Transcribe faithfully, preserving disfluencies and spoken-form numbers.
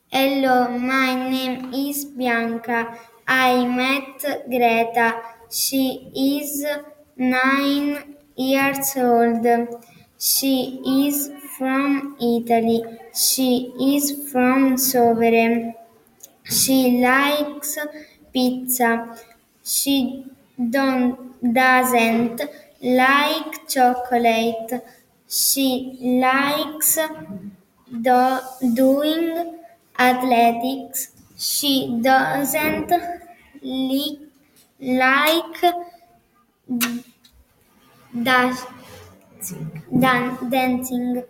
Hello, my name is Bianca. I met Greta. She is nine years old. She is from Italy. She is from Sovere. She likes pizza. She don't, doesn't like chocolate. She likes do, doing athletics. She doesn't li- like da- dan- dancing.